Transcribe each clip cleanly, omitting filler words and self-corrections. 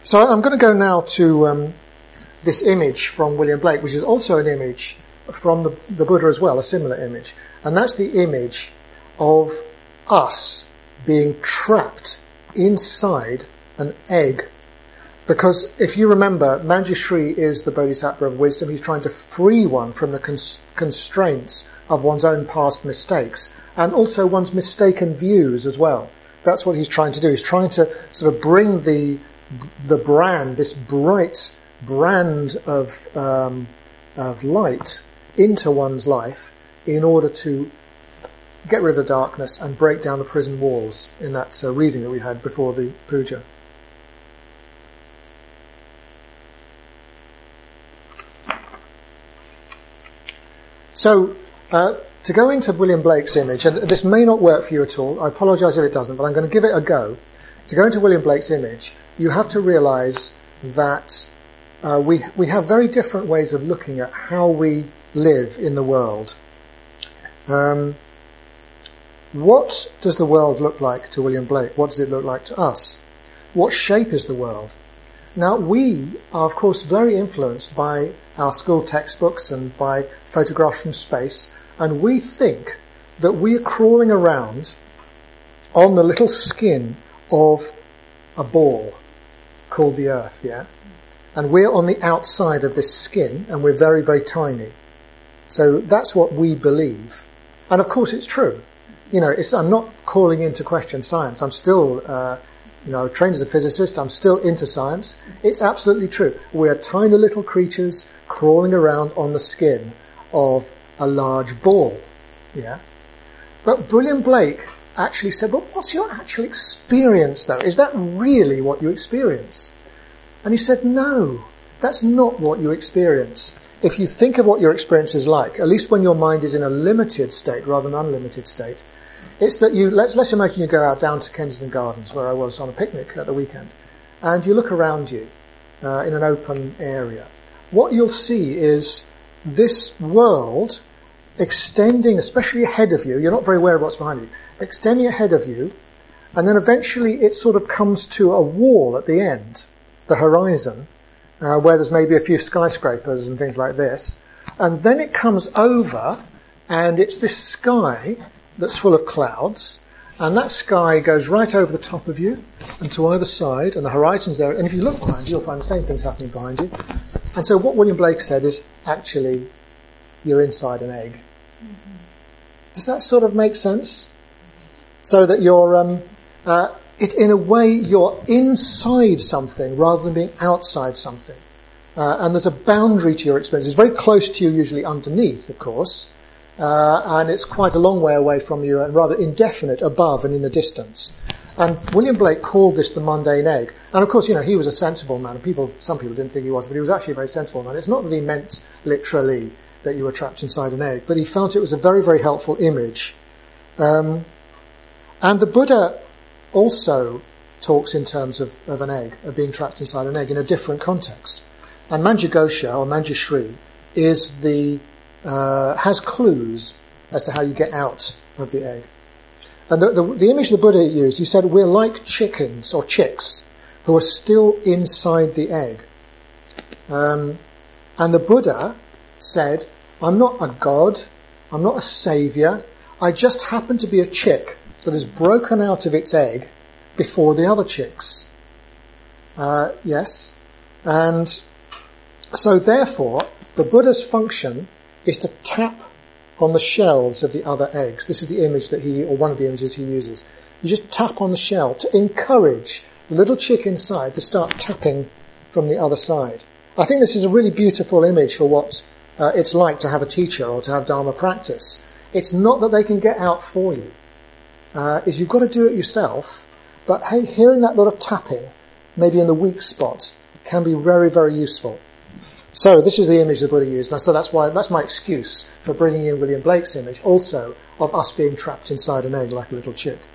So I'm going to go now to this image from William Blake, which is also an image from the Buddha as well, a similar image. And that's the image of us being trapped inside an egg. Because if you remember, Manjushri is the Bodhisattva of wisdom. He's trying to free one from the constraints of one's own past mistakes and also one's mistaken views as well. That's what he's trying to do. He's trying to sort of bring the brand, this bright brand of light into one's life in order to get rid of the darkness and break down the prison walls in that reading that we had before the puja. So, to go into William Blake's image, and this may not work for you at all, I apologise if it doesn't, but I'm going to give it a go. To go into William Blake's image, you have to realise that we have very different ways of looking at how we live in the world. What does the world look like to William Blake? What does it look like to us? What shape is the world? Now, we are, of course, very influenced by our school textbooks and by photographs from space, and we think that we are crawling around on the little skin of a ball called the Earth, yeah? And we're on the outside of this skin, and we're very, very tiny. So that's what we believe. And of course it's true. You know, I'm not calling into question science. I'm still, trained as a physicist. I'm still into science. It's absolutely true. We're tiny little creatures crawling around on the skin of a large ball. Yeah. But William Blake actually said, well, what's your actual experience though? Is that really what you experience? And he said, no, that's not what you experience. If you think of what your experience is like, at least when your mind is in a limited state rather than unlimited state, it's that let's imagine you go out down to Kensington Gardens, where I was on a picnic at the weekend, and you look around you in an open area. What you'll see is this world extending, especially ahead of you. You're not very aware of what's behind you. Extending ahead of you, and then eventually it sort of comes to a wall at the end, the horizon, where there's maybe a few skyscrapers and things like this. And then it comes over, and it's this sky that's full of clouds, and that sky goes right over the top of you and to either side, and the horizon's there. And if you look behind you, you'll find the same things happening behind you. And so what William Blake said is, actually, you're inside an egg. Mm-hmm. Does that sort of make sense? So that you're, in a way, you're inside something rather than being outside something. And there's a boundary to your experience. It's very close to you, usually underneath, of course. And it's quite a long way away from you and rather indefinite above and in the distance. And William Blake called this the mundane egg. And of course, he was a sensible man. Some people didn't think he was, but he was actually a very sensible man. It's not that he meant literally that you were trapped inside an egg, but he felt it was a very, very helpful image. And the Buddha also talks in terms of an egg, of being trapped inside an egg in a different context. And Manjughosha, or Manjushri, has clues as to how you get out of the egg. And the image the Buddha used, he said, we're like chickens or chicks who are still inside the egg. And the Buddha said, I'm not a god, I'm not a saviour, I just happen to be a chick that has broken out of its egg before the other chicks. Yes. And so therefore, the Buddha's function is to tap on the shells of the other eggs. This is the image or one of the images he uses. You just tap on the shell to encourage the little chick inside to start tapping from the other side. I think this is a really beautiful image for what it's like to have a teacher or to have Dharma practice. It's not that they can get out for you. Is you've got to do it yourself, but hey, hearing that lot of tapping, maybe in the weak spot, can be very, very useful. So this is the image the Buddha used. So that's my excuse for bringing in William Blake's image, also of us being trapped inside an egg like a little chick.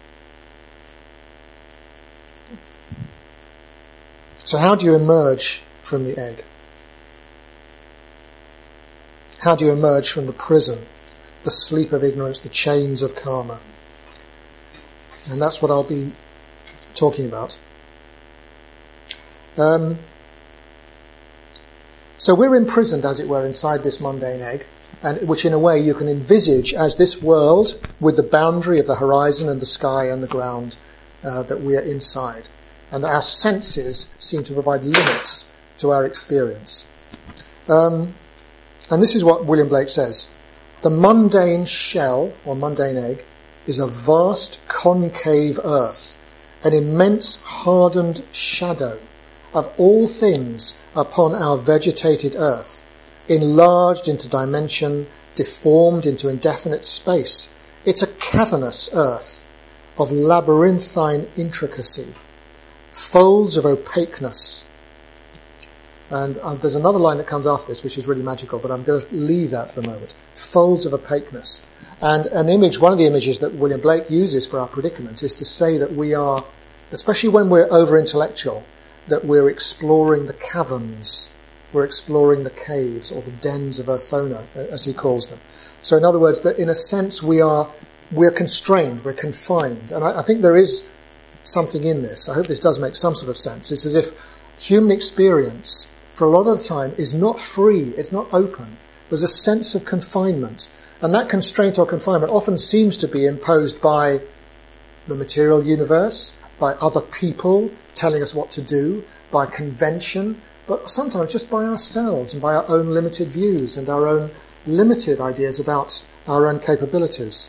So how do you emerge from the egg? How do you emerge from the prison, the sleep of ignorance, the chains of karma? And that's what I'll be talking about. So we're imprisoned, as it were, inside this mundane egg, and which in a way you can envisage as this world with the boundary of the horizon and the sky and the ground that we are inside. And our senses seem to provide limits to our experience. And this is what William Blake says. The mundane shell, or mundane egg, is a vast concave earth, an immense hardened shadow of all things upon our vegetated earth, enlarged into dimension, deformed into indefinite space. It's a cavernous earth of labyrinthine intricacy, folds of opaqueness. And there's another line that comes after this which is really magical, but I'm going to leave that for the moment. Folds of opaqueness. And one of the images that William Blake uses for our predicament is to say that we are, especially when we're over-intellectual, that we're exploring the caverns, we're exploring the caves or the dens of Urthona, as he calls them. So in other words, that in a sense we're constrained, we're confined. And I think there is something in this. I hope this does make some sort of sense. It's as if human experience, for a lot of the time, is not free, it's not open. There's a sense of confinement. And that constraint or confinement often seems to be imposed by the material universe, by other people telling us what to do, by convention, but sometimes just by ourselves and by our own limited views and our own limited ideas about our own capabilities.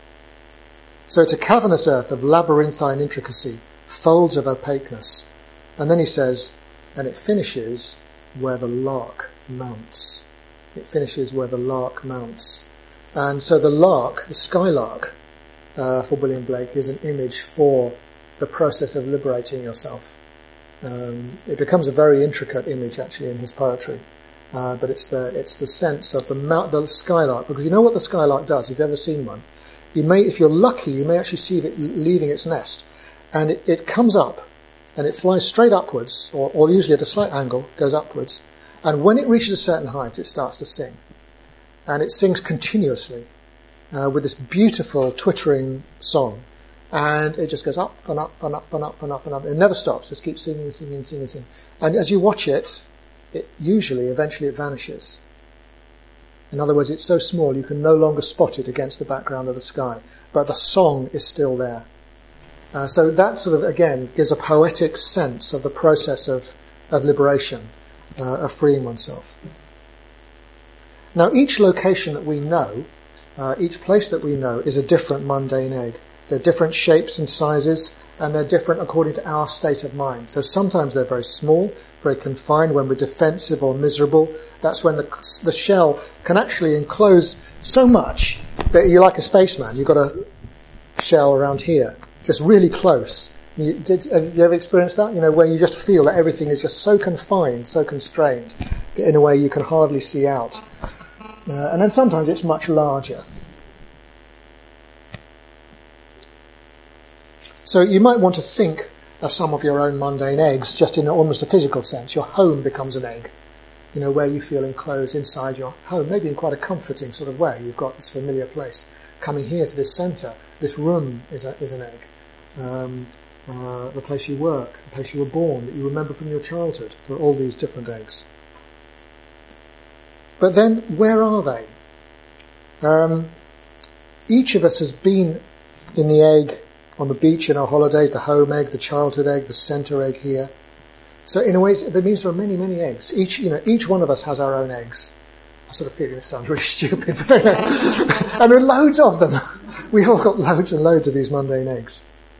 So it's a cavernous earth of labyrinthine intricacy, folds of opaqueness. And then he says, and it finishes where the lark mounts. It finishes where the lark mounts. And so the lark, the skylark, for William Blake, is an image for the process of liberating yourself. It becomes a very intricate image actually in his poetry, but it's the sense of the skylark, because you know what the skylark does. If you've ever seen one, if you're lucky, you may actually see it leaving its nest, and it comes up and it flies straight upwards, or usually at a slight angle, goes upwards, and when it reaches a certain height, it starts to sing, and it sings continuously with this beautiful twittering song. And it just goes up and up and up and up and up and up. It never stops. Just keeps singing, singing, singing, singing. And as you watch it, eventually it vanishes. In other words, it's so small you can no longer spot it against the background of the sky. But the song is still there. So that sort of, again, gives a poetic sense of the process of liberation, of freeing oneself. Now, each location that we know, each place that we know, is a different mundane egg. They're different shapes and sizes, and they're different according to our state of mind. So sometimes they're very small, very confined. When we're defensive or miserable, that's when the shell can actually enclose so much that you're like a spaceman. You've got a shell around here, just really close. Have you ever experienced that? Where you just feel that everything is just so confined, so constrained, that in a way you can hardly see out. And then sometimes it's much larger. So you might want to think of some of your own mundane eggs just in almost a physical sense. Your home becomes an egg, where you feel enclosed inside your home, maybe in quite a comforting sort of way. You've got this familiar place. Coming here to this centre, this room is an egg. The place you work, the place you were born, that you remember from your childhood. There are all these different eggs. But then, where are they? Each of us has been in the egg on the beach in our holiday, the home egg, the childhood egg, the centre egg here. So in a way, that means there are many, many eggs. Each one of us has our own eggs. I sort of feel this sounds really stupid, but and there are loads of them. We've all got loads and loads of these mundane eggs.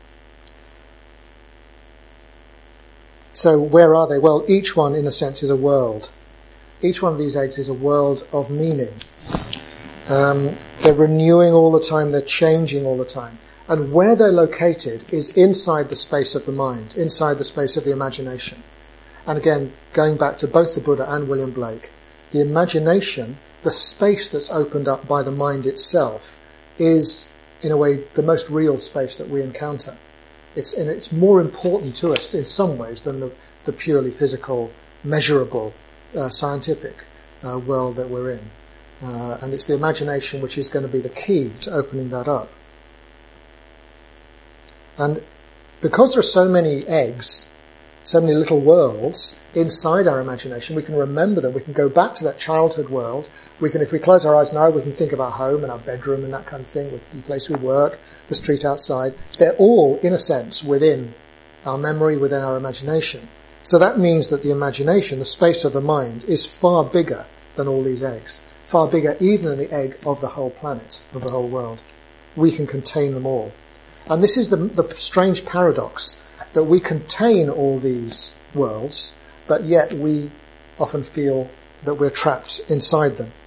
So where are they? Well, each one, in a sense, is a world. Each one of these eggs is a world of meaning. They're renewing all the time, they're changing all the time. And where they're located is inside the space of the mind, inside the space of the imagination. And again, going back to both the Buddha and William Blake, the imagination, the space that's opened up by the mind itself, is, in a way, the most real space that we encounter. It's more important to us in some ways than the purely physical, measurable, scientific world that we're in. And it's the imagination which is going to be the key to opening that up. And because there are so many eggs, so many little worlds inside our imagination. We can remember them. We can go back to that childhood world. We can, if we close our eyes now, we can think of our home and our bedroom and that kind of thing, the place we work, the street outside. They're all, in a sense, within our memory, within our imagination. So that means that the imagination, the space of the mind, is far bigger than all these eggs. Far bigger even than the egg of the whole planet, of the whole world. We can contain them all. And this is the strange paradox, that we contain all these worlds, but yet we often feel that we're trapped inside them.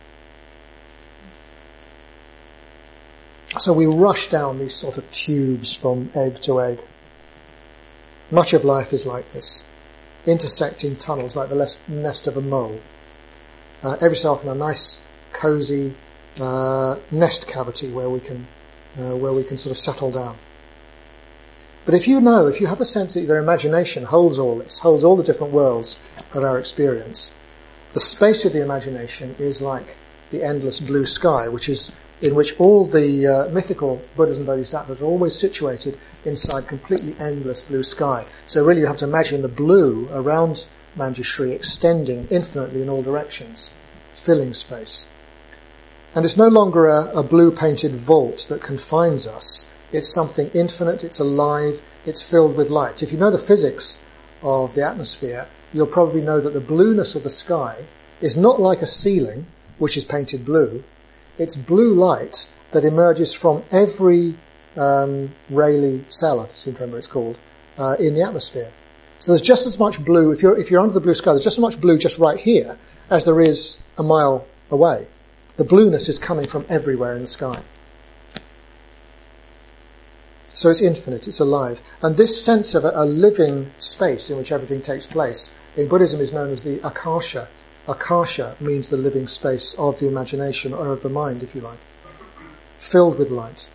So we rush down these sort of tubes from egg to egg. Much of life is like this, intersecting tunnels like the nest of a mole. Every so often a nice, cosy nest cavity where we can sort of settle down. But if you have the sense that your imagination holds all this, holds all the different worlds of our experience, the space of the imagination is like the endless blue sky, in which all the mythical Buddhas and Bodhisattvas are always situated inside completely endless blue sky. So really you have to imagine the blue around Manjushri extending infinitely in all directions, filling space. And it's no longer a blue-painted vault that confines us. It's something infinite, it's alive, it's filled with light. If you know the physics of the atmosphere, you'll probably know that the blueness of the sky is not like a ceiling, which is painted blue. It's blue light that emerges from every Rayleigh cell, I seem to remember it's called, in the atmosphere. So there's just as much blue, if you're under the blue sky, there's just as much blue just right here as there is a mile away. The blueness is coming from everywhere in the sky. So it's infinite, it's alive. And this sense of a living space in which everything takes place, in Buddhism is known as the Akasha. Akasha means the living space of the imagination, or of the mind, if you like, filled with light.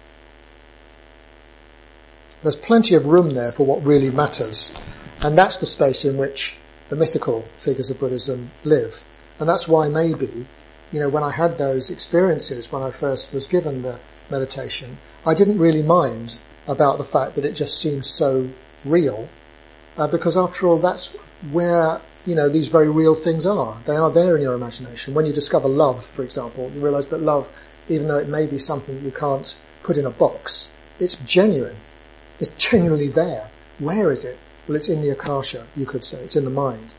There's plenty of room there for what really matters. And that's the space in which the mythical figures of Buddhism live. And that's why maybe, when I had those experiences, when I first was given the meditation, I didn't really mind about the fact that it just seems so real, because after all, that's where, these very real things are. They are there in your imagination. When you discover love, for example, you realise that love, even though it may be something that you can't put in a box, it's genuine. It's genuinely there. Where is it? Well, it's in the Akasha, you could say. It's in the mind.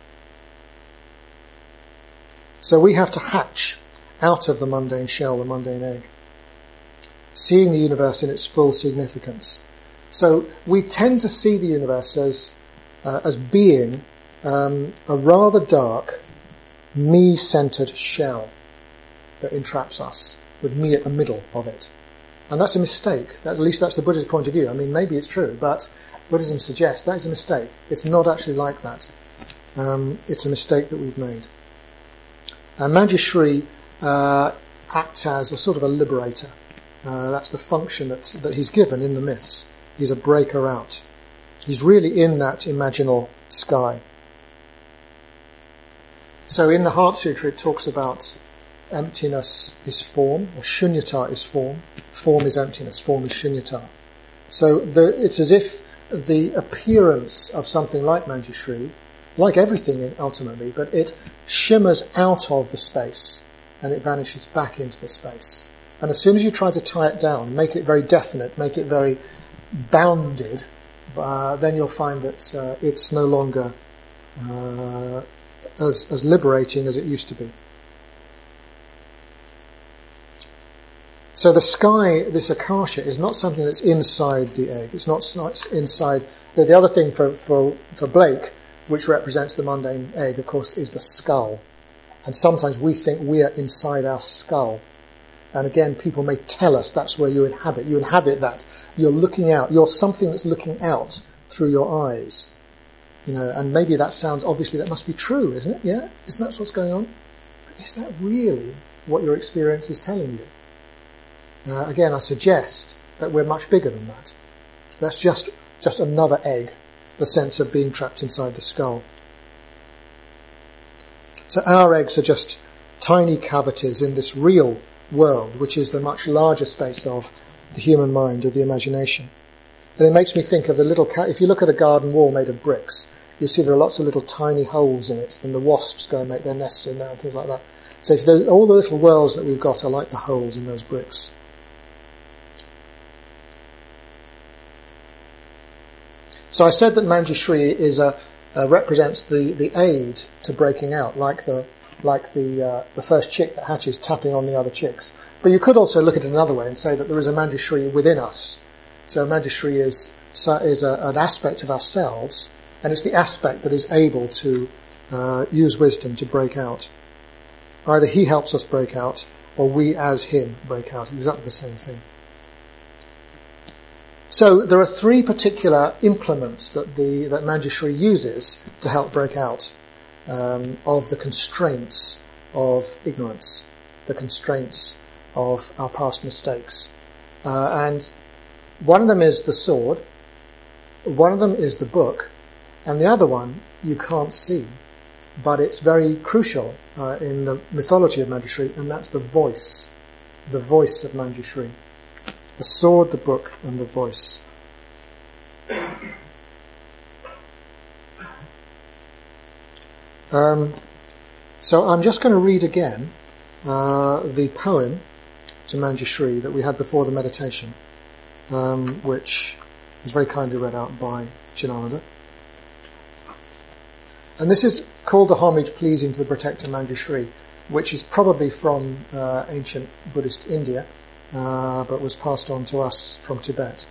So we have to hatch out of the mundane shell, the mundane egg, seeing the universe in its full significance. So we tend to see the universe as being a rather dark, me-centered shell that entraps us, with me at the middle of it. And that's a mistake. At least that's the Buddhist point of view. I mean, maybe it's true, but Buddhism suggests that is a mistake. It's not actually like that. It's a mistake that we've made. And Manjushri acts as a sort of a liberator. That's the function that he's given in the myths. He's a breaker out. He's really in that imaginal sky. So in the Heart Sutra it talks about emptiness is form, or shunyata is form. Form is emptiness, form is shunyata. So it's as if the appearance of something like Manjushri, like everything ultimately, but it shimmers out of the space and it vanishes back into the space. And as soon as you try to tie it down, make it very definite, make it very bounded, then you'll find that it's no longer as liberating as it used to be. So the sky, this Akasha, is not something that's inside the egg. It's not inside. The other thing for Blake, which represents the mundane egg, of course, is the skull. And sometimes we think we are inside our skull. And again, people may tell us that's where you inhabit. You inhabit that. You're looking out. You're something that's looking out through your eyes. And maybe that sounds, obviously that must be true, isn't it? Yeah? Isn't that what's going on? But is that really what your experience is telling you? Again, I suggest that we're much bigger than that. That's just another egg, the sense of being trapped inside the skull. So our eggs are just tiny cavities in this real world, which is the much larger space of the human mind, of the imagination. And it makes me think of the little if you look at a garden wall made of bricks, you see there are lots of little tiny holes in it, and the wasps go and make their nests in there and things like that. So all the little worlds that we've got are like the holes in those bricks. So I said that Manjushri represents the aid to breaking out, like the first chick that hatches tapping on the other chicks. But you could also look at it another way and say that there is a Manjushri within us. So Manjushri is an aspect of ourselves, and it's the aspect that is able to use wisdom to break out. Either he helps us break out, or we as him break out. Exactly the same thing. So there are three particular implements that Manjushri uses to help break out of the constraints of ignorance, the constraints of our past mistakes. And one of them is the sword, one of them is the book, and the other one you can't see, but it's very crucial in the mythology of Manjushri, and that's the voice of Manjushri. The sword, the book, and the voice. So I'm just going to read again the poem to Manjushri that we had before the meditation, which was very kindly read out by Chinananda. And this is called the homage pleasing to the protector Manjushri, which is probably from ancient Buddhist India, but was passed on to us from Tibet.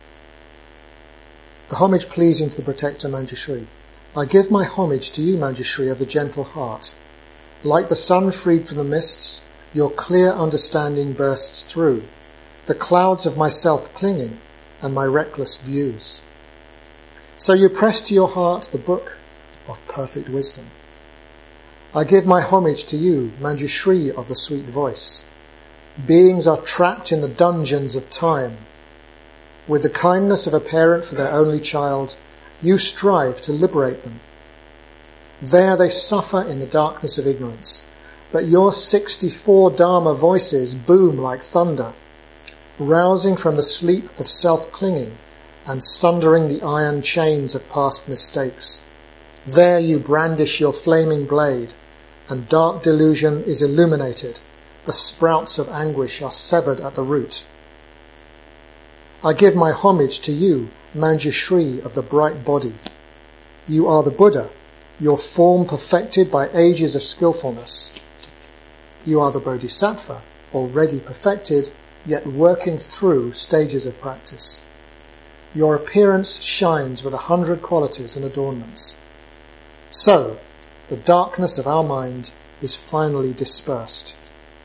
The homage pleasing to the protector Manjushri. I give my homage to you, Manjushri, of the gentle heart. Like the sun freed from the mists, your clear understanding bursts through the clouds of my self-clinging and my reckless views. So you press to your heart the book of perfect wisdom. I give my homage to you, Manjushri of the sweet voice. Beings are trapped in the dungeons of time. With the kindness of a parent for their only child, you strive to liberate them. There they suffer in the darkness of ignorance, but your 64 Dharma voices boom like thunder, rousing from the sleep of self-clinging and sundering the iron chains of past mistakes. There you brandish your flaming blade, and dark delusion is illuminated. The sprouts of anguish are severed at the root. I give my homage to you, Manjushri of the bright body. You are the Buddha, your form perfected by ages of skillfulness. You are the Bodhisattva, already perfected, yet working through stages of practice. Your appearance shines with 100 qualities and adornments. So, the darkness of our mind is finally dispersed.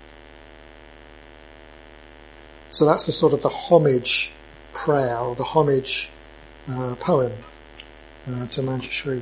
So that's the sort of the homage prayer or the homage poem to Manjushri.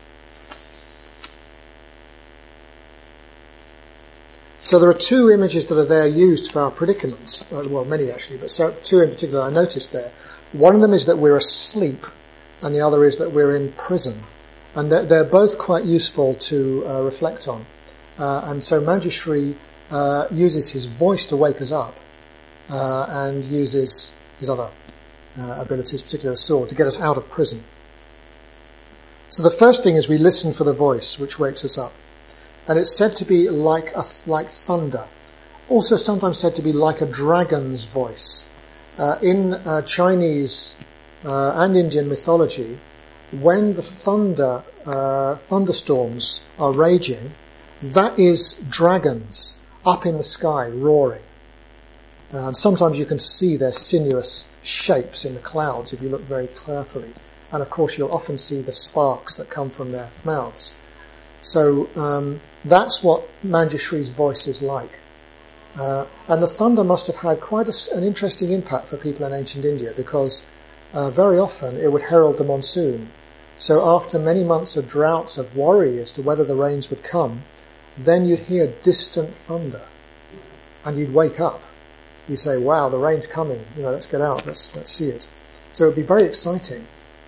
So there are two images that are there used for our predicament. Well, many actually, but two in particular I noticed there. One of them is that we're asleep, and the other is that we're in prison. And they're both quite useful to reflect on. And so Manjushri uses his voice to wake us up, and uses his other abilities, particularly the sword, to get us out of prison. So the first thing is we listen for the voice which wakes us up. And it's said to be like thunder. Also sometimes said to be like a dragon's voice. In Chinese and Indian mythology, when the thunderstorms are raging, that is dragons up in the sky roaring. And sometimes you can see their sinuous shapes in the clouds if you look very carefully. And of course you'll often see the sparks that come from their mouths. So that's what Manjushri's voice is like. And the thunder must have had quite an interesting impact for people in ancient India, because very often it would herald the monsoon. So after many months of droughts, of worry as to whether the rains would come, then you'd hear distant thunder. And you'd wake up. You'd say, wow, the rain's coming. Let's get out, let's see it. So it would be very exciting.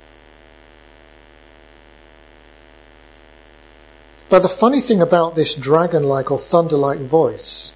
But the funny thing about this dragon-like or thunder-like voice,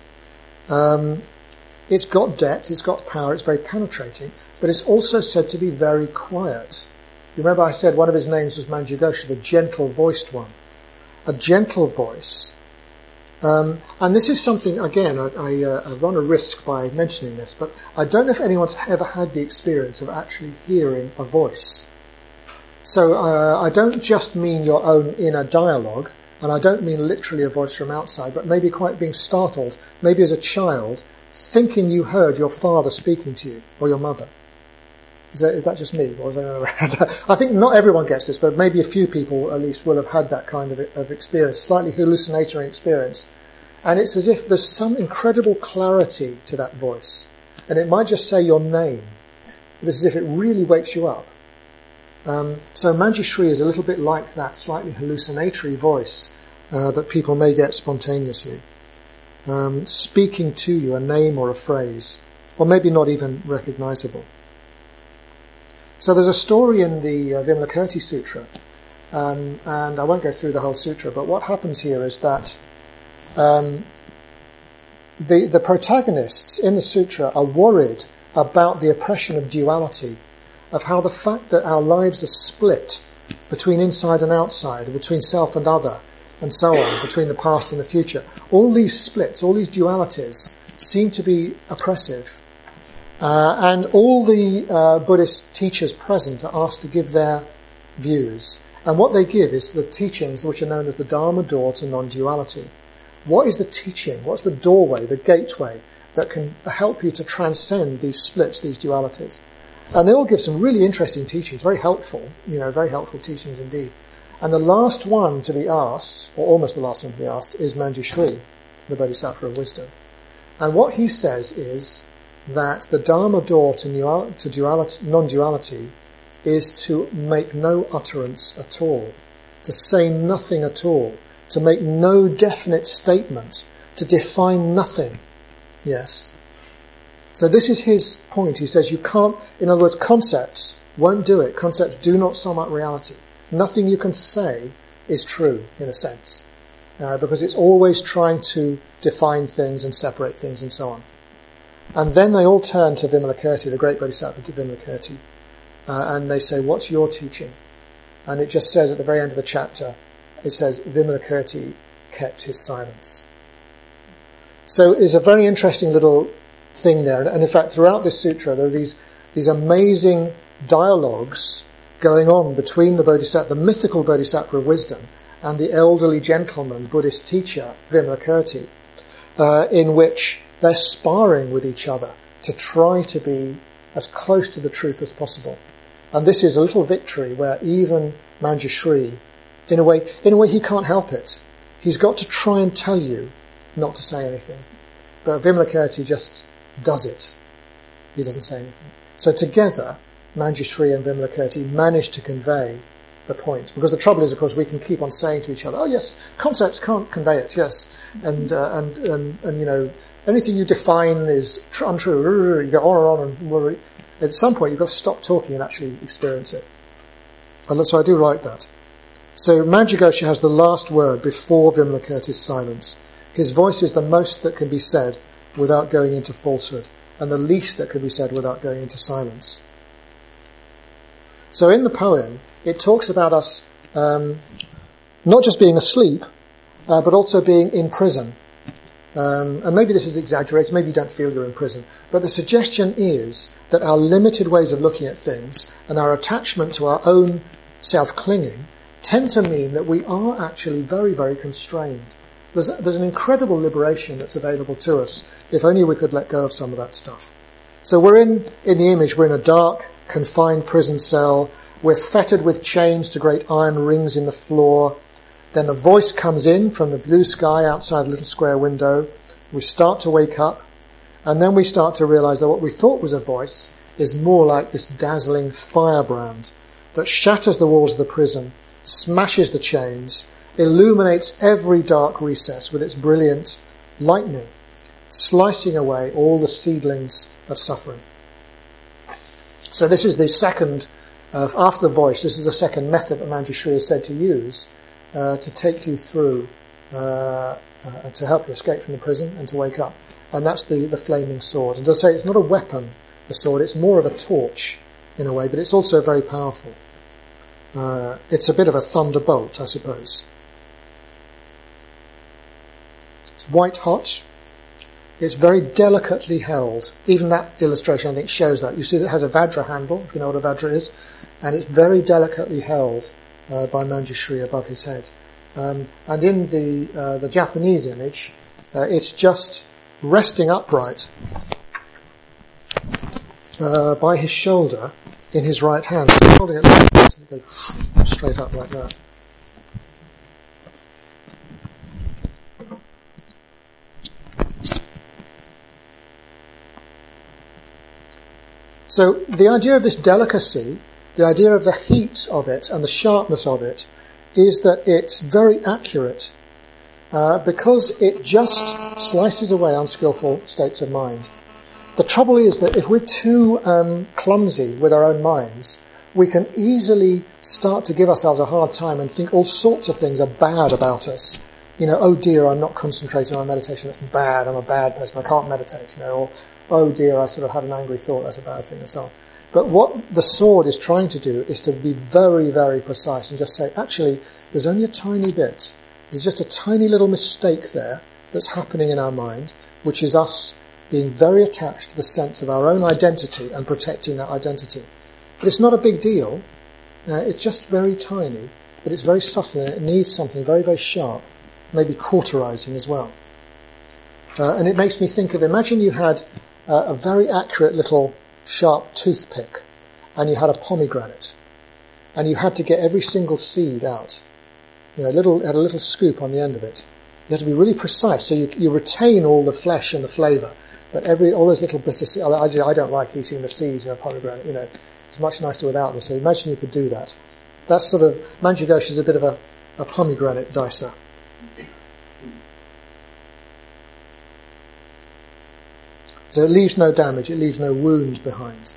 it's got depth, it's got power, it's very penetrating, but it's also said to be very quiet. You remember I said one of his names was Manjughosha, the gentle-voiced one. A gentle voice. And this is something, again, I run a risk by mentioning this, but I don't know if anyone's ever had the experience of actually hearing a voice. So I don't just mean your own inner dialogue, and I don't mean literally a voice from outside, but maybe quite being startled, maybe as a child, thinking you heard your father speaking to you, or your mother. Is that just me? Or is that I think not everyone gets this, but maybe a few people at least will have had that kind of experience, slightly hallucinatory experience. And it's as if there's some incredible clarity to that voice. And it might just say your name. It's as if it really wakes you up. So Manjushri is a little bit like that slightly hallucinatory voice that people may get spontaneously. Speaking to you, a name or a phrase, or maybe not even recognizable. So there's a story in the Vimalakirti Sutra, and I won't go through the whole sutra, but what happens here is that the protagonists in the sutra are worried about the oppression of duality, of how the fact that our lives are split between inside and outside, between self and other, and so on, between the past and the future. All these splits, all these dualities seem to be oppressive. And all the Buddhist teachers present are asked to give their views. And what they give is the teachings which are known as the Dharma door to non-duality. What is the teaching? What's the doorway, the gateway that can help you to transcend these splits, these dualities? And they all give some really interesting teachings, very helpful teachings indeed. And the last one to be asked, or almost the last one to be asked, is Manjushri, the Bodhisattva of wisdom. And what he says is that the Dharma door to non-duality is to make no utterance at all, to say nothing at all, to make no definite statement, to define nothing. Yes. So this is his point. He says you can't, in other words, concepts won't do it. Concepts do not sum up reality. Nothing you can say is true, in a sense, because it's always trying to define things and separate things and so on. And then they all turn to Vimalakirti, the great Bodhisattva to Vimalakirti, and they say, what's your teaching? And it just says at the very end of the chapter, it says, Vimalakirti kept his silence. So it's a very interesting little thing there. And in fact, throughout this sutra, there are these amazing dialogues going on between the Bodhisattva, the mythical Bodhisattva of wisdom, and the elderly gentleman, Buddhist teacher, Vimalakirti, in which they're sparring with each other to try to be as close to the truth as possible. And this is a little victory where even Manjushri, in a way he can't help it. He's got to try and tell you not to say anything. But Vimalakirti just does it. He doesn't say anything. So together, Manjushri and Vimalakirti manage to convey the point. Because the trouble is, of course, we can keep on saying to each other, oh yes, concepts can't convey it, yes. And you know, anything you define is untrue. You go on and on, and at some point you've got to stop talking and actually experience it. And so I do like that. So Manjughosha has the last word before Vimalakirti's silence. His voice is the most that can be said without going into falsehood, and the least that can be said without going into silence. So in the poem, it talks about us not just being asleep, but also being in prison. And maybe this is exaggerated, maybe you don't feel you're in prison, but the suggestion is that our limited ways of looking at things and our attachment to our own self-clinging tend to mean that we are actually very, very constrained. There's an incredible liberation that's available to us if only we could let go of some of that stuff. So we're in the image, we're in a dark, confined prison cell. We're fettered with chains to great iron rings in the floor. Then the voice comes in from the blue sky outside the little square window. We start to wake up, and then we start to realize that what we thought was a voice is more like this dazzling firebrand that shatters the walls of the prison, smashes the chains, illuminates every dark recess with its brilliant lightning, slicing away all the seedlings of suffering. So this is the second, after the voice, this is the second method that Manjushri is said to use to take you through, to help you escape from the prison and to wake up. And that's the flaming sword. And to say it's not a weapon, the sword, it's more of a torch in a way, but it's also very powerful. It's a bit of a thunderbolt, I suppose. It's white hot. It's very delicately held. Even that illustration, I think, shows that. You see that it has a Vajra handle, if you know what a Vajra is, and it's very delicately held by Manjushri above his head. And in the Japanese image, it's just resting upright by his shoulder in his right hand. He's holding it like this, and it goes straight up like that. So the idea of this delicacy, the idea of the heat of it and the sharpness of it, is that it's very accurate because it just slices away unskillful states of mind. The trouble is that if we're too clumsy with our own minds, we can easily start to give ourselves a hard time and think all sorts of things are bad about us. You know, oh dear, I'm not concentrating on meditation, that's bad, I'm a bad person, I can't meditate, you know, or oh dear, I sort of had an angry thought, that's a bad thing, and so on. But what the sword is trying to do is to be very, very precise and just say, actually, there's only a tiny bit. There's just a tiny little mistake there that's happening in our mind, which is us being very attached to the sense of our own identity and protecting that identity. But it's not a big deal. It's just very tiny, but it's very subtle and it needs something very, very sharp, maybe cauterizing as well. And it makes me think of, imagine you had a very accurate little sharp toothpick and you had a pomegranate and you had to get every single seed out. You know, had a little scoop on the end of it. You have to be really precise so you retain all the flesh and the flavour, but all those little bits of seeds, I don't like eating the seeds in a pomegranate, you know, it's much nicer without them, so imagine you could do that. That's sort of, Manju Ghosh is a bit of a pomegranate dicer. So it leaves no damage, it leaves no wound behind.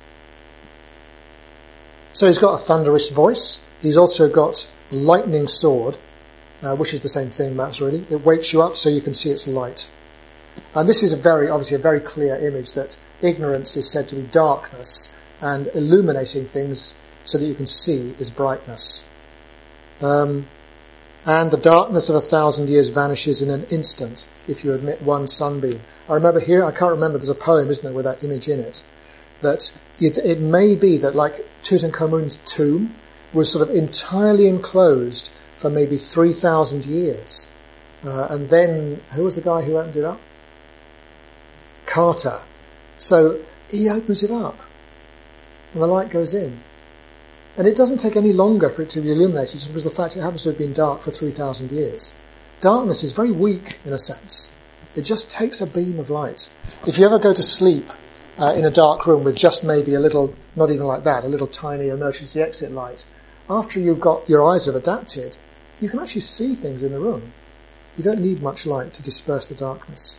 So he's got a thunderous voice. He's also got a lightning sword, which is the same thing, Maps, really. It wakes you up so you can see its light. And this is obviously a very clear image that ignorance is said to be darkness, and illuminating things so that you can see is brightness. And the darkness of 1,000 years vanishes in an instant if you admit one sunbeam. I remember here, I can't remember, there's a poem, isn't there, with that image in it, that it may be that like Tutankhamun's tomb was sort of entirely enclosed for maybe 3,000 years. And then, who was the guy who opened it up? Carter. So he opens it up and the light goes in. And it doesn't take any longer for it to be illuminated just because the fact it happens to have been dark for 3,000 years. Darkness is very weak in a sense. It just takes a beam of light. If you ever go to sleep in a dark room with just maybe a little, not even like that, a little tiny emergency exit light, after your eyes have adapted, you can actually see things in the room. You don't need much light to disperse the darkness.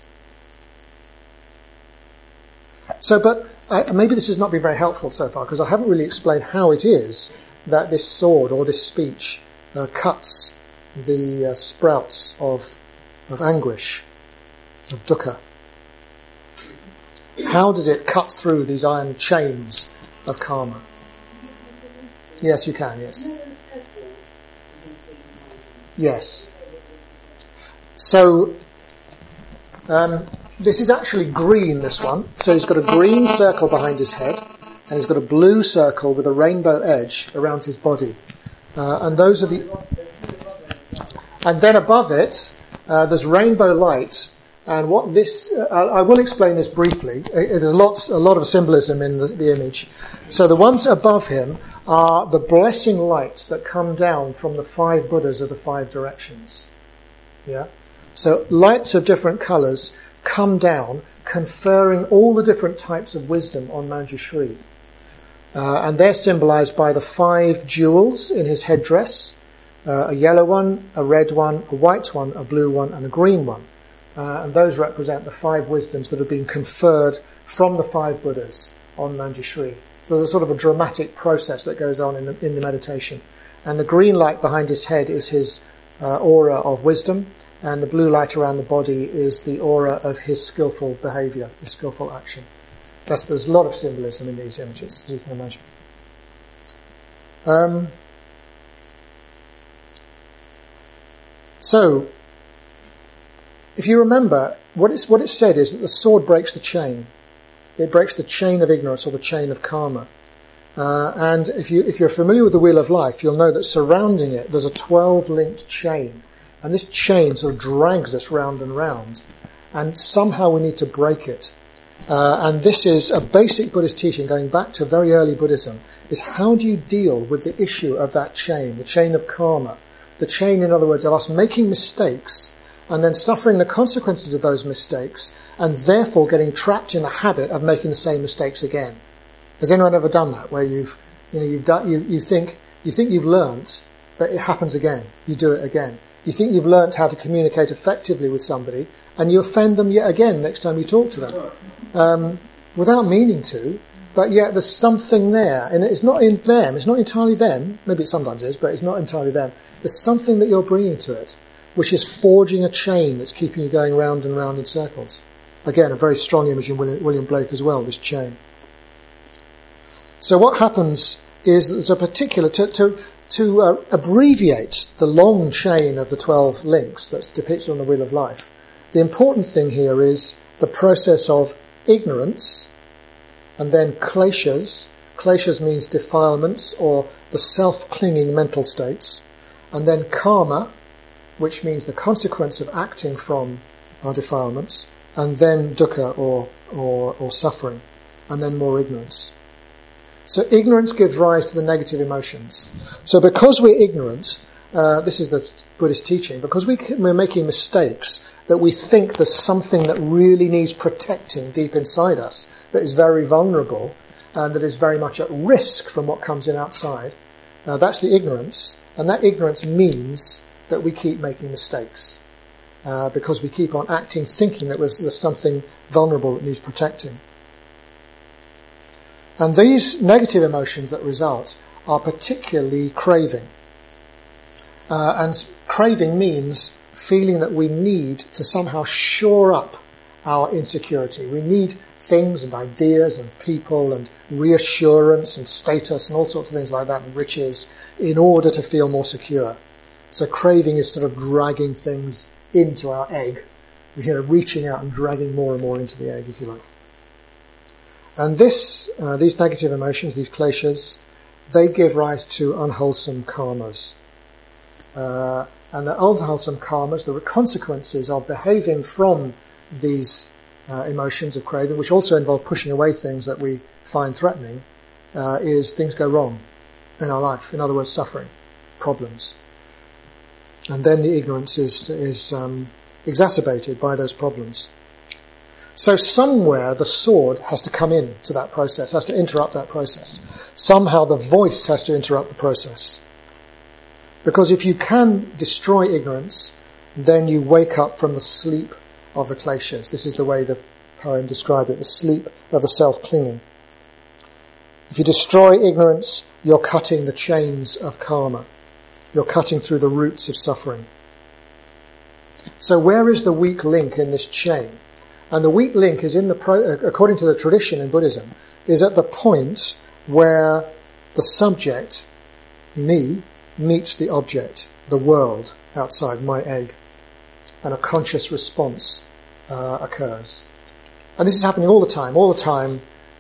So, but maybe this has not been very helpful so far because I haven't really explained how it is that this sword or this speech cuts the sprouts of anguish, of dukkha. How does it cut through these iron chains of karma? Yes, you can, yes. Yes. So, this is actually green, this one. So he's got a green circle behind his head, and he's got a blue circle with a rainbow edge around his body. And those are and then above it, there's rainbow light. And what this, I will explain this briefly. There's a lot of symbolism in the image. So the ones above him are the blessing lights that come down from the 5 Buddhas of the 5 directions. Yeah. So lights of different colours come down, conferring all the different types of wisdom on Manjushri. And they're symbolised by the 5 jewels in his headdress, a yellow one, a red one, a white one, a blue one, and a green one. And those represent the 5 wisdoms that have been conferred from the 5 Buddhas on Manjushri. So there's sort of a dramatic process that goes on in the meditation. And the green light behind his head is his aura of wisdom, and the blue light around the body is the aura of his skillful behaviour, his skillful action. There's a lot of symbolism in these images, as you can imagine. So, if you remember, what it said is that the sword breaks the chain. It breaks the chain of ignorance or the chain of karma. And if you're familiar with the Wheel of Life, you'll know that surrounding it there's a 12-linked chain. And this chain sort of drags us round and round. And somehow we need to break it. And this is a basic Buddhist teaching going back to very early Buddhism, is how do you deal with the issue of that chain, the chain of karma. The chain, in other words, of us making mistakes and then suffering the consequences of those mistakes and therefore getting trapped in the habit of making the same mistakes again. Has anyone ever done that, where you think you've learnt, but it happens again. You do it again. You think you've learnt how to communicate effectively with somebody, and you offend them yet again next time you talk to them, without meaning to. But yet there's something there, and it's not in them. It's not entirely them. Maybe it sometimes is, but it's not entirely them. There's something that you're bringing to it, which is forging a chain that's keeping you going round and round in circles. Again, a very strong image in William Blake as well, this chain. So what happens is that there's a particular, to abbreviate the long chain of the 12 links that's depicted on the Wheel of Life, the important thing here is the process of ignorance, and then kleshas. Kleshas means defilements or the self-clinging mental states. And then karma, which means the consequence of acting from our defilements. And then dukkha or suffering. And then more ignorance. So ignorance gives rise to the negative emotions. So because we're ignorant, this is the Buddhist teaching, because we're making mistakes, that we think there's something that really needs protecting deep inside us, that is very vulnerable, and that is very much at risk from what comes in outside. That's the ignorance, and that ignorance means that we keep making mistakes, because we keep on acting, thinking that there's something vulnerable that needs protecting. And these negative emotions that result are particularly craving. And craving means feeling that we need to somehow shore up our insecurity. We need things and ideas and people and reassurance and status and all sorts of things like that, and riches, in order to feel more secure. So craving is sort of dragging things into our egg. We're reaching out and dragging more and more into the egg, if you like. And these negative emotions, these kleshas, they give rise to unwholesome karmas. And the unwholesome karmas, the consequences of behaving from these emotions of craving, which also involve pushing away things that we find threatening, is things go wrong in our life. In other words, suffering, problems. And then the ignorance is exacerbated by those problems. So somewhere the sword has to come in to that process, has to interrupt that process. Somehow the voice has to interrupt the process. Because if you can destroy ignorance, then you wake up from the sleep of the kleshas. This is the way the poem described it, the sleep of the self-clinging. If you destroy ignorance, you're cutting the chains of karma. You're cutting through the roots of suffering. So where is the weak link in this chain? And the weak link is according to the tradition in Buddhism, is at the point where the subject, me, meets the object, the world outside my egg, and a conscious response occurs. And this is happening all the time. All the time,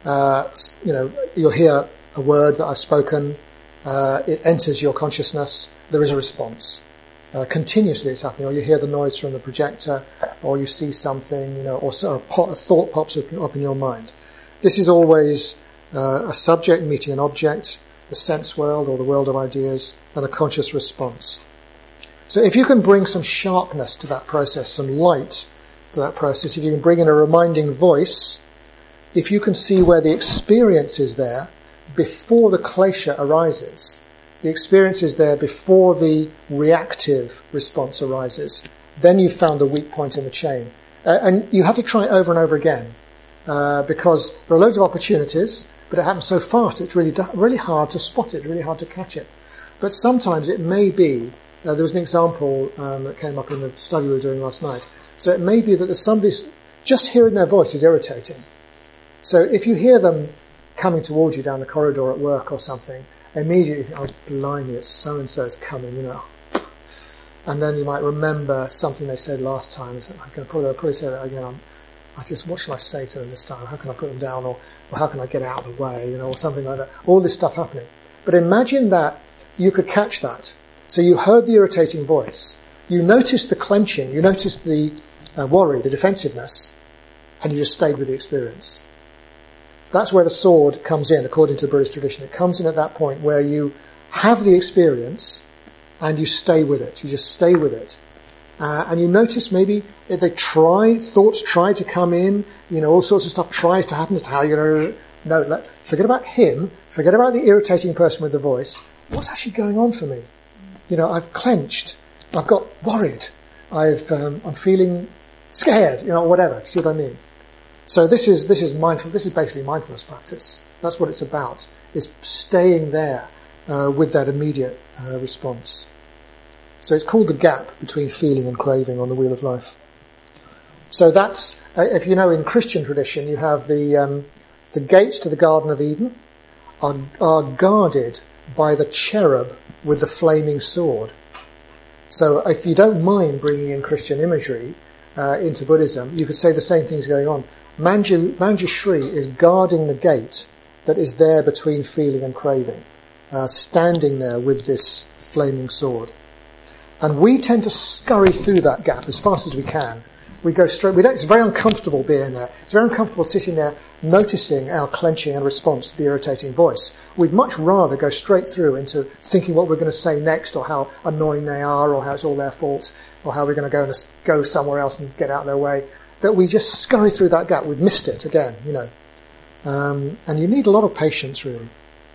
you'll hear a word that I've spoken, it enters your consciousness, there is a response. Continuously it's happening, or you hear the noise from the projector, or you see something, or a thought pops up in your mind. This is always a subject meeting an object, the sense world or the world of ideas, and a conscious response. So if you can bring some sharpness to that process, some light to that process, if you can bring in a reminding voice, if you can see where the experience is there before the klesha arises, the experience is there before the reactive response arises, then you've found a weak point in the chain. And you have to try it over and over again, because there are loads of opportunities, but it happens so fast it's really hard to spot it, really hard to catch it. But sometimes it may be, there was an example that came up in the study we were doing last night, so it may be that there's somebody's, just hearing their voice is irritating. So if you hear them coming towards you down the corridor at work or something, immediately think, oh blimey, it's so-and-so's coming, and then you might remember something they said last time. So they'll probably say that again. What shall I say to them this time? How can I put them down, or how can I get out of the way, or something like that. All this stuff happening. But imagine that you could catch that. So you heard the irritating voice, you noticed the clenching, you noticed the worry, the defensiveness, and you just stayed with the experience. That's where the sword comes in, according to the Buddhist tradition. It comes in at that point where you have the experience and you stay with it. You just stay with it. And you notice maybe if thoughts try to come in, all sorts of stuff tries to happen. How you're going to, forget about him, forget about the irritating person with the voice. What's actually going on for me? I've clenched, I've got worried, I'm feeling scared, whatever. See what I mean? So this is mindful. This is basically mindfulness practice. That's what it's about. Is staying there with that immediate response. So it's called the gap between feeling and craving on the wheel of life. So that's, if in Christian tradition, you have the gates to the Garden of Eden are guarded by the cherub with the flaming sword. So if you don't mind bringing in Christian imagery into Buddhism, you could say the same thing's going on. Manjushri is guarding the gate that is there between feeling and craving, standing there with this flaming sword. And we tend to scurry through that gap as fast as we can. We go straight. It's very uncomfortable being there. It's very uncomfortable sitting there, noticing our clenching and response to the irritating voice. We'd much rather go straight through into thinking what we're going to say next, or how annoying they are, or how it's all their fault, or how we're going to go somewhere else and get out of their way. That we just scurry through that gap. We've missed it again, And you need a lot of patience, really.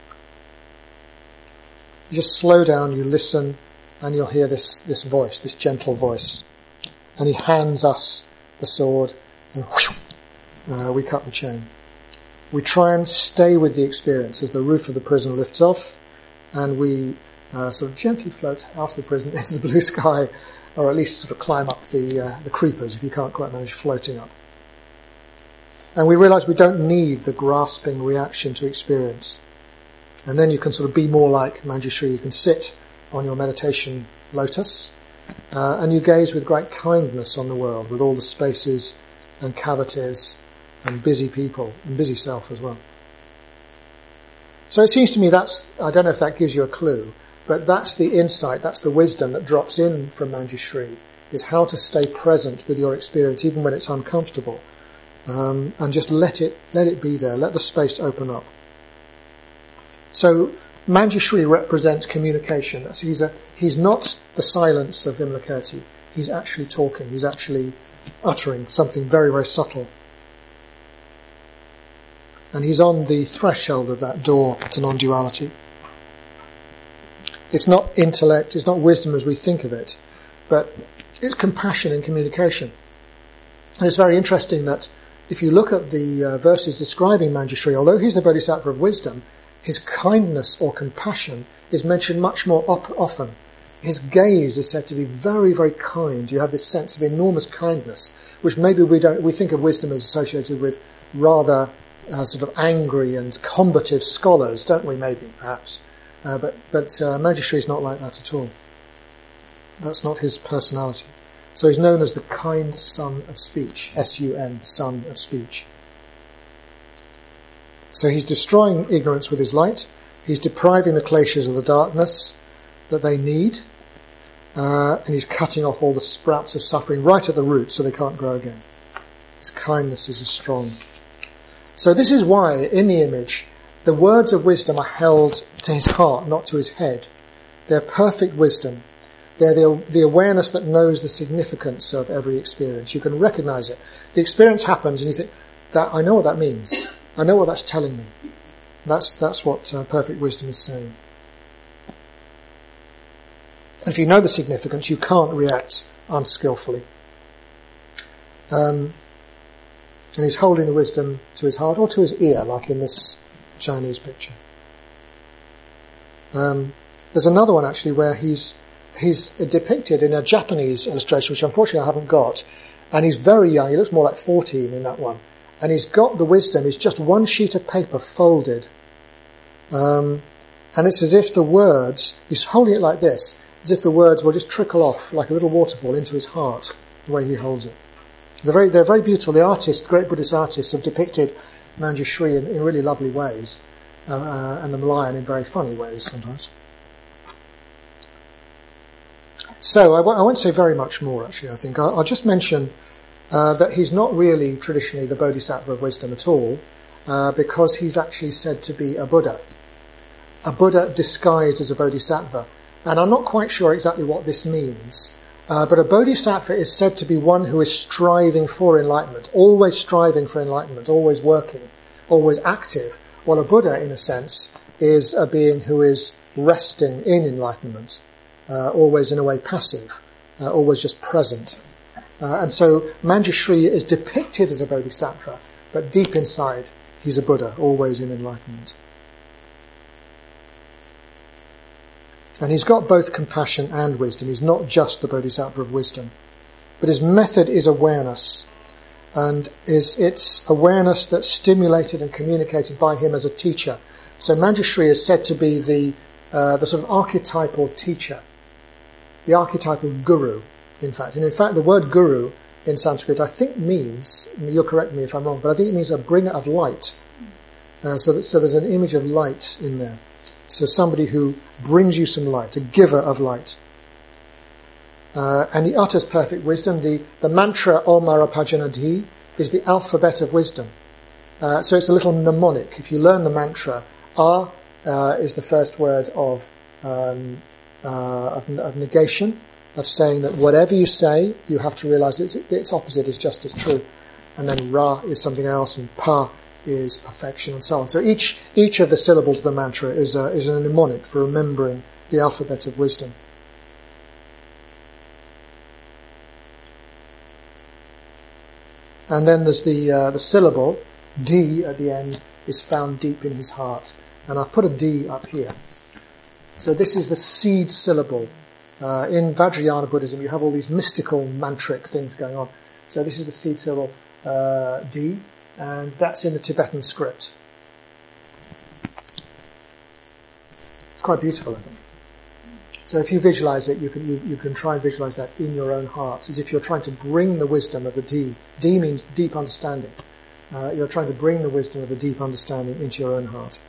You just slow down, you listen, and you'll hear this voice, this gentle voice. And he hands us the sword, and whoosh, we cut the chain. We try and stay with the experience as the roof of the prison lifts off, and we sort of gently float out of the prison into the blue sky, or at least sort of climb up the creepers if you can't quite manage floating up. And we realise we don't need the grasping reaction to experience. And then you can sort of be more like Manjushri. You can sit on your meditation lotus, and you gaze with great kindness on the world, with all the spaces and cavities and busy people and busy self as well. So it seems to me I don't know if that gives you a clue, but that's the insight, that's the wisdom that drops in from Manjushri, is how to stay present with your experience even when it's uncomfortable, and just let it be there, let the space open up. So Manjushri represents communication. He's not the silence of Vimalakirti. He's actually talking. He's actually uttering something very, very subtle. And he's on the threshold of that door to non-duality. It's not intellect, it's not wisdom as we think of it, but it's compassion in communication. And it's very interesting that if you look at the verses describing Manjushri, although he's the Bodhisattva of wisdom, his kindness or compassion is mentioned much more often. His gaze is said to be very, very kind. You have this sense of enormous kindness, which maybe we think of wisdom as associated with rather sort of angry and combative scholars, don't we? Maybe, perhaps. But Manjushri is not like that at all. That's not his personality. So he's known as the kind son of speech, S-U-N, son of speech. So he's destroying ignorance with his light. He's depriving the kleshas of the darkness that they need. And he's cutting off all the sprouts of suffering right at the root so they can't grow again. His kindness is as strong. So this is why, in the image, the words of wisdom are held to his heart, not to his head. They're perfect wisdom. They're the awareness that knows the significance of every experience. You can recognize it. The experience happens and you think, that I know what that means. I know what that's telling me. That's what perfect wisdom is saying. If you know the significance, you can't react unskillfully. And he's holding the wisdom to his heart or to his ear, like in this Chinese picture. There's another one actually where he's depicted in a Japanese illustration, which unfortunately I haven't got, and he's very young. He looks more like 14 in that one. And he's got the wisdom. It's just one sheet of paper folded. And it's as if the words, he's holding it like this, as as if the words will just trickle off like a little waterfall into his heart, the way he holds it. They're very beautiful. The artists, the great Buddhist artists, have depicted Manjushri in really lovely ways, and the Malayan in very funny ways sometimes. So I won't say very much more, actually, I think. I'll just mention that he's not really traditionally the Bodhisattva of wisdom at all, because he's actually said to be a Buddha disguised as a Bodhisattva. And I'm not quite sure exactly what this means, but a Bodhisattva is said to be one who is striving for enlightenment, always striving for enlightenment, always working, always active, while a Buddha, in a sense, is a being who is resting in enlightenment, always in a way passive, always just present. And so Manjushri is depicted as a Bodhisattva, but deep inside he's a Buddha, always in enlightenment. And he's got both compassion and wisdom. He's not just the Bodhisattva of wisdom. But his method is awareness. And it's awareness that's stimulated and communicated by him as a teacher. So Manjushri is said to be the sort of archetypal teacher. The archetypal guru, in fact. And in fact, the word guru in Sanskrit, I think means, you'll correct me if I'm wrong, but I think it means a bringer of light. So there's an image of light in there. So somebody who brings you some light, a giver of light. And he utters perfect wisdom. The mantra Om Arapajanadhi is the alphabet of wisdom. So it's a little mnemonic. If you learn the mantra, A is the first word of negation, of saying that whatever you say, you have to realize its opposite is just as true. And then Ra is something else, and Pa is perfection, and so on. So each of the syllables of the mantra is a mnemonic for remembering the alphabet of wisdom. And then there's the syllable D at the end is found deep in his heart, and I've put a D up here. So this is the seed syllable. In Vajrayana Buddhism, you have all these mystical mantric things going on. So this is the seed syllable D. And that's in the Tibetan script. It's quite beautiful, I think. So if you visualize it, you can try and visualize that in your own heart, as if you're trying to bring the wisdom of the D. D means deep understanding. You're trying to bring the wisdom of the deep understanding into your own heart.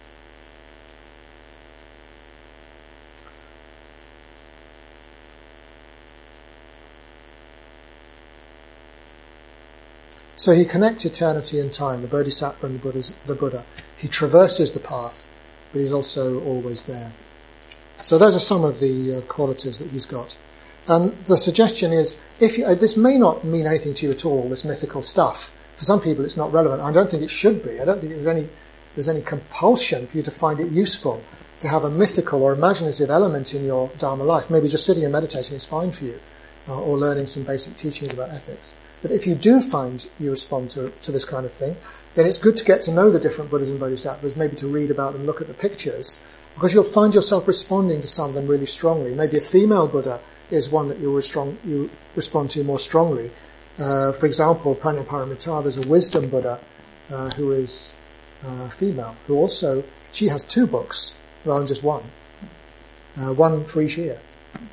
So he connects eternity and time, the Bodhisattva and the Buddha. He traverses the path, but he's also always there. So those are some of the qualities that he's got. And the suggestion is, this may not mean anything to you at all, this mythical stuff. For some people it's not relevant. I don't think it should be. I don't think there's any compulsion for you to find it useful to have a mythical or imaginative element in your Dharma life. Maybe just sitting and meditating is fine for you, or learning some basic teachings about ethics. But if you do find you respond to this kind of thing, then it's good to get to know the different Buddhas and Bodhisattvas, maybe to read about them, look at the pictures, because you'll find yourself responding to some of them really strongly. Maybe a female Buddha is one that you respond to more strongly. For example, Prajnaparamita, there's a wisdom Buddha who is female, who also, she has 2 books rather than just one. One for each ear.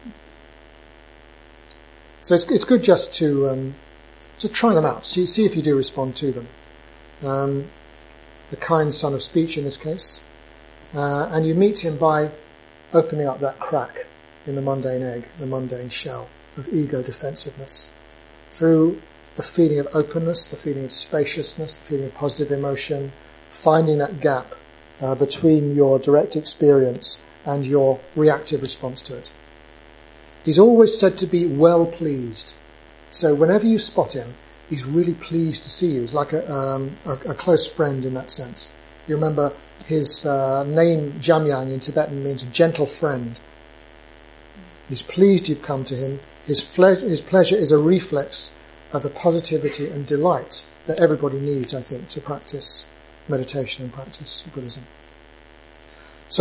So it's good just to try them out, see if you do respond to them. The kind son of speech in this case. And you meet him by opening up that crack in the mundane egg, the mundane shell of ego defensiveness. Through the feeling of openness, the feeling of spaciousness, the feeling of positive emotion, finding that gap between your direct experience and your reactive response to it. He's always said to be well pleased. So whenever you spot him, he's really pleased to see you. He's like a close friend in that sense. You remember his name, Jamyang, in Tibetan means gentle friend. He's pleased you've come to him. His pleasure is a reflex of the positivity and delight that everybody needs, I think, to practice meditation and practice Buddhism.